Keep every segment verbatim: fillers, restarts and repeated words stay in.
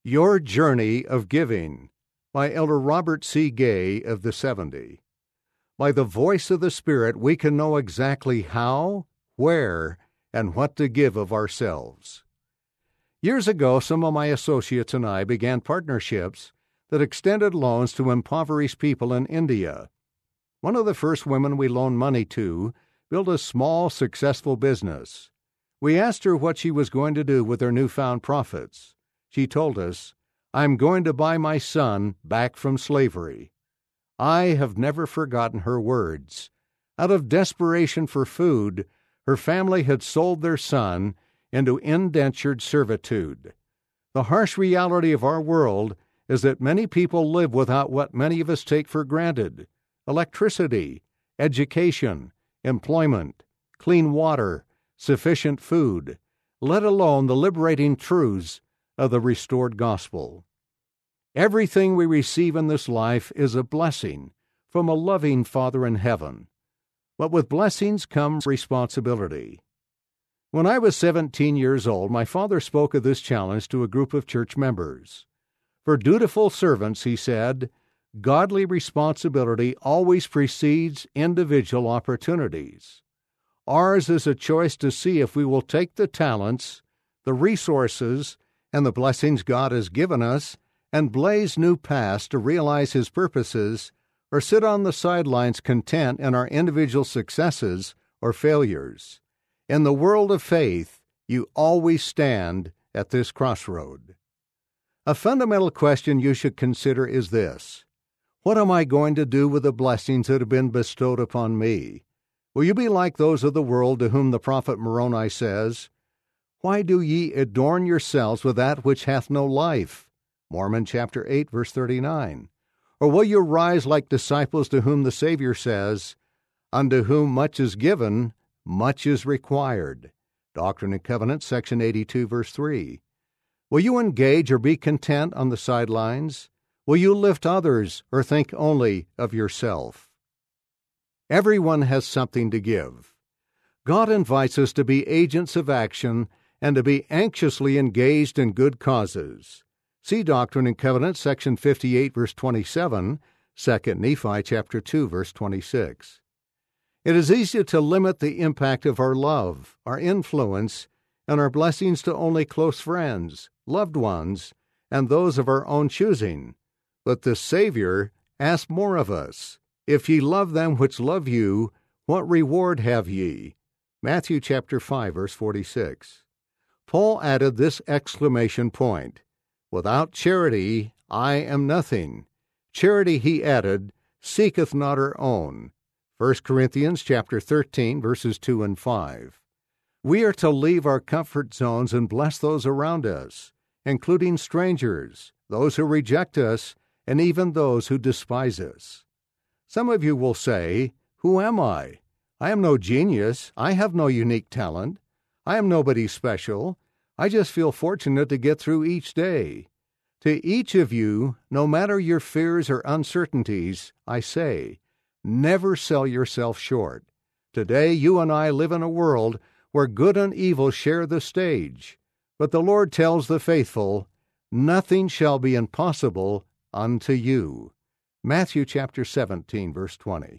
Your Journey of Giving by Elder Robert C. Gay of the seventy. By the voice of the Spirit, we can know exactly how, where, and what to give of ourselves. Years ago, some of my associates and I began partnerships that extended loans to impoverished people in India. One of the first women we loaned money to built a small, successful business. We asked her what she was going to do with her newfound profits. She told us, "I'm going to buy my son back from slavery." I have never forgotten her words. Out of desperation for food, her family had sold their son into indentured servitude. The harsh reality of our world is that many people live without what many of us take for granted: electricity, education, employment, clean water, sufficient food, let alone the liberating truths of the restored gospel. Everything we receive in this life is a blessing from a loving Father in heaven. But with blessings comes responsibility. When I was seventeen years old, my father spoke of this challenge to a group of church members. For dutiful servants, he said, godly responsibility always precedes individual opportunities. Ours is a choice to see if we will take the talents, the resources, and the blessings God has given us and blaze new paths to realize His purposes, or sit on the sidelines content in our individual successes or failures. In the world of faith, you always stand at this crossroad. A fundamental question you should consider is this: what am I going to do with the blessings that have been bestowed upon me? Will you be like those of the world to whom the prophet Moroni says, "Why do ye adorn yourselves with that which hath no life?" Mormon chapter eight, verse thirty-nine. Or will you rise like disciples to whom the Savior says, "Unto whom much is given, much is required"? Doctrine and Covenants, section eighty-two, verse three. Will you engage or be content on the sidelines? Will you lift others or think only of yourself? Everyone has something to give. God invites us to be agents of action and to be anxiously engaged in good causes. See Doctrine and Covenants, section fifty-eight, verse twenty-seven, Second Nephi chapter two, verse twenty-six. It is easy to limit the impact of our love, our influence, and our blessings to only close friends, loved ones, and those of our own choosing. But the Savior asks more of us. "If ye love them which love you, what reward have ye?" Matthew chapter five, verse forty-six. Paul added this exclamation point: "Without charity I am nothing." Charity, he added, seeketh not her own. First Corinthians chapter thirteen, verses two and five. We are to leave our comfort zones and bless those around us, including strangers, those who reject us, and even those who despise us. Some of you will say, "Who am I? I am no genius. I have no unique talent. I am nobody special. I just feel fortunate to get through each day." To each of you, no matter your fears or uncertainties, I say, never sell yourself short. Today, you and I live in a world where good and evil share the stage. But the Lord tells the faithful, "Nothing shall be impossible unto you." Matthew chapter seventeen, verse twenty.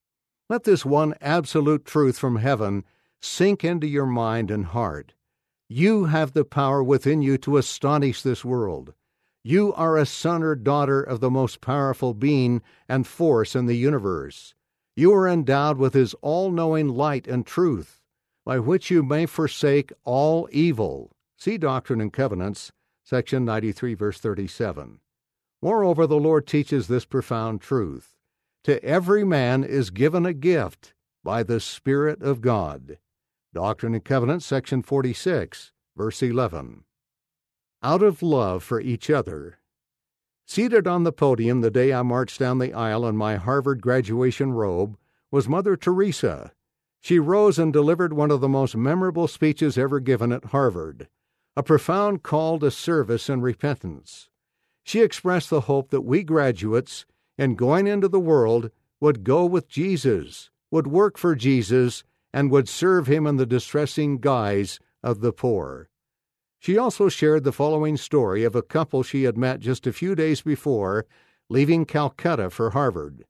Let this one absolute truth from heaven sink into your mind and heart. You have the power within you to astonish this world. You are a son or daughter of the most powerful being and force in the universe. You are endowed with His all-knowing light and truth, by which you may forsake all evil. See Doctrine and Covenants, section ninety-three, verse thirty-seven. Moreover, the Lord teaches this profound truth: to every man is given a gift by the Spirit of God. Doctrine and Covenants, section forty-six, verse eleven. Out of love for each other. Seated on the podium the day I marched down the aisle in my Harvard graduation robe was Mother Teresa. She rose and delivered one of the most memorable speeches ever given at Harvard, a profound call to service and repentance. She expressed the hope that we graduates, in going into the world, would go with Jesus, would work for Jesus, and would serve Him in the distressing guise of the poor. She also shared the following story of a couple she had met just a few days before, leaving Calcutta for Harvard.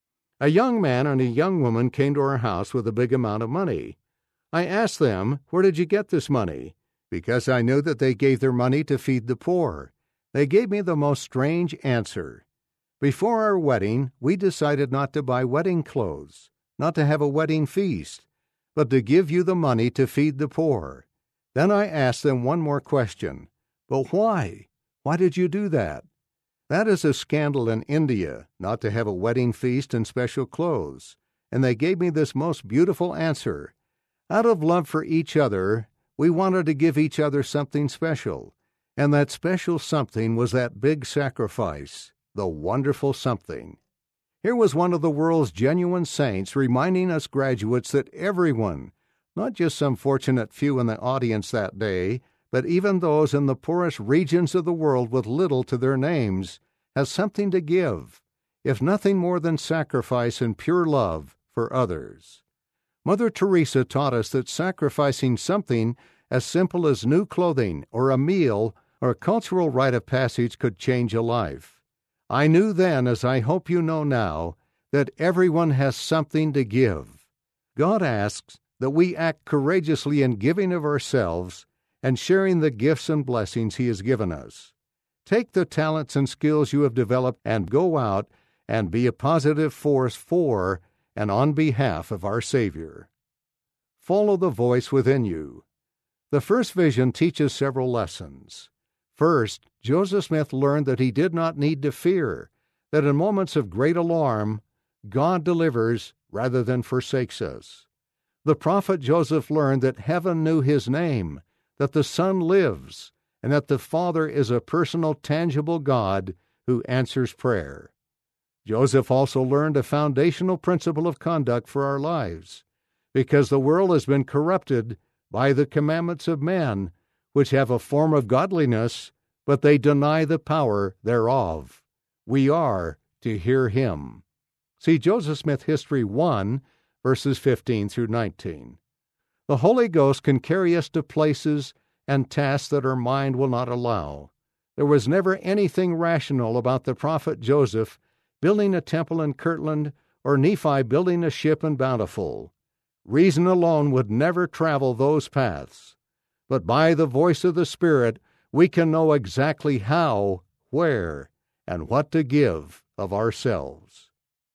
A young man and a young woman came to our house with a big amount of money. I asked them, "Where did you get this money?" Because I knew that they gave their money to feed the poor. They gave me the most strange answer. Before our wedding, we decided not to buy wedding clothes, not to have a wedding feast, but to give you the money to feed the poor. Then I asked them one more question. But why? Why did you do that? That is a scandal in India, not to have a wedding feast and special clothes. And they gave me this most beautiful answer. Out of love for each other, we wanted to give each other something special. And that special something was that big sacrifice, the wonderful something. Here was one of the world's genuine saints reminding us graduates that everyone, not just some fortunate few in the audience that day, but even those in the poorest regions of the world with little to their names, has something to give, if nothing more than sacrifice and pure love for others. Mother Teresa taught us that sacrificing something as simple as new clothing or a meal or a cultural rite of passage could change a life. I knew then, as I hope you know now, that everyone has something to give. God asks that we act courageously in giving of ourselves and sharing the gifts and blessings He has given us. Take the talents and skills you have developed and go out and be a positive force for and on behalf of our Savior. Follow the voice within you. The first vision teaches several lessons. First, Joseph Smith learned that he did not need to fear, that in moments of great alarm, God delivers rather than forsakes us. The prophet Joseph learned that heaven knew his name, that the Son lives, and that the Father is a personal, tangible God who answers prayer. Joseph also learned a foundational principle of conduct for our lives, because the world has been corrupted by the commandments of men, which have a form of godliness, but they deny the power thereof. We are to hear Him. See Joseph Smith History one, verses fifteen through nineteen. The Holy Ghost can carry us to places and tasks that our mind will not allow. There was never anything rational about the prophet Joseph building a temple in Kirtland or Nephi building a ship in Bountiful. Reason alone would never travel those paths. But by the voice of the Spirit, we can know exactly how, where, and what to give of ourselves.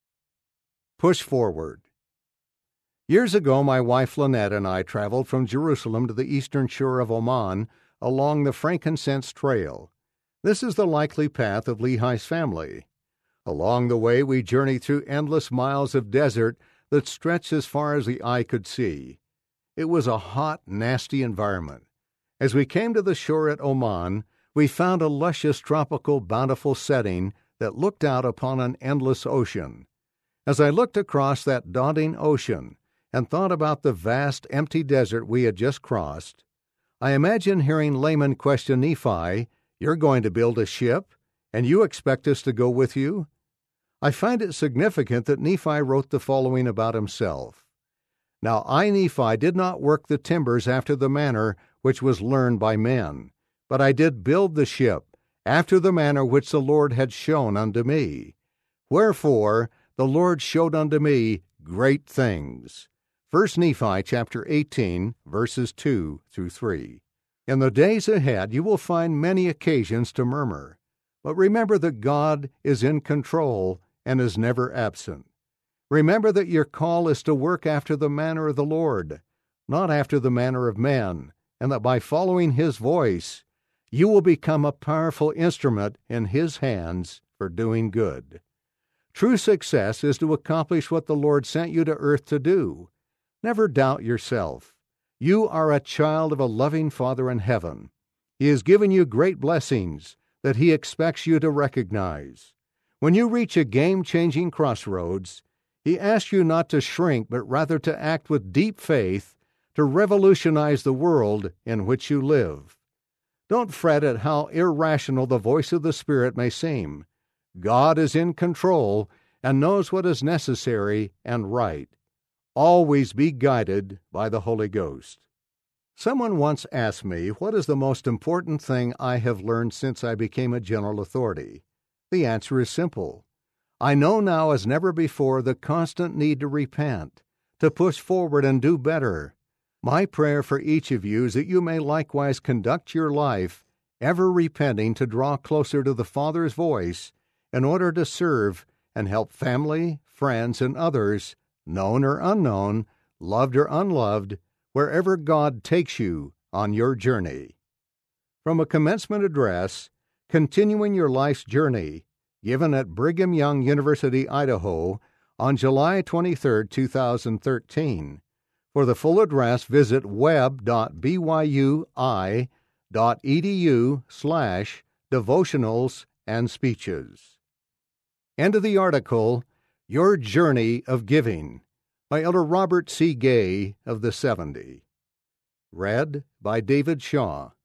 Push forward. Years ago, my wife Lynette and I traveled from Jerusalem to the eastern shore of Oman along the Frankincense Trail. This is the likely path of Lehi's family. Along the way, we journeyed through endless miles of desert that stretched as far as the eye could see. It was a hot, nasty environment. As we came to the shore at Oman, we found a luscious, tropical, bountiful setting that looked out upon an endless ocean. As I looked across that daunting ocean and thought about the vast, empty desert we had just crossed, I imagined hearing Laman question Nephi, "You're going to build a ship, and you expect us to go with you?" I find it significant that Nephi wrote the following about himself. Now I, Nephi, did not work the timbers after the manner which was learned by men, but I did build the ship after the manner which the Lord had shown unto me. Wherefore the Lord showed unto me great things. First Nephi chapter eighteen, verses two through three. In the days ahead you will find many occasions to murmur, but remember that God is in control and is never absent. Remember that your call is to work after the manner of the Lord, not after the manner of men, and that by following His voice, you will become a powerful instrument in His hands for doing good. True success is to accomplish what the Lord sent you to earth to do. Never doubt yourself. You are a child of a loving Father in heaven. He has given you great blessings that He expects you to recognize. When you reach a game-changing crossroads, He asks you not to shrink, but rather to act with deep faith to revolutionize the world in which you live. Don't fret at how irrational the voice of the Spirit may seem. God is in control and knows what is necessary and right. Always be guided by the Holy Ghost. Someone once asked me, what is the most important thing I have learned since I became a general authority? The answer is simple. I know now as never before the constant need to repent, to push forward and do better. My prayer for each of you is that you may likewise conduct your life, ever repenting to draw closer to the Father's voice in order to serve and help family, friends, and others, known or unknown, loved or unloved, wherever God takes you on your journey. From a commencement address, Continuing Your Life's Journey, given at Brigham Young University, Idaho, on July twenty-third, two thousand thirteen. For the full address, visit web dot b y u i dot e d u slash devotionals and speeches. End of the article, Your Journey of Giving, by Elder Robert C. Gay of the seventy. Read by David Shaw.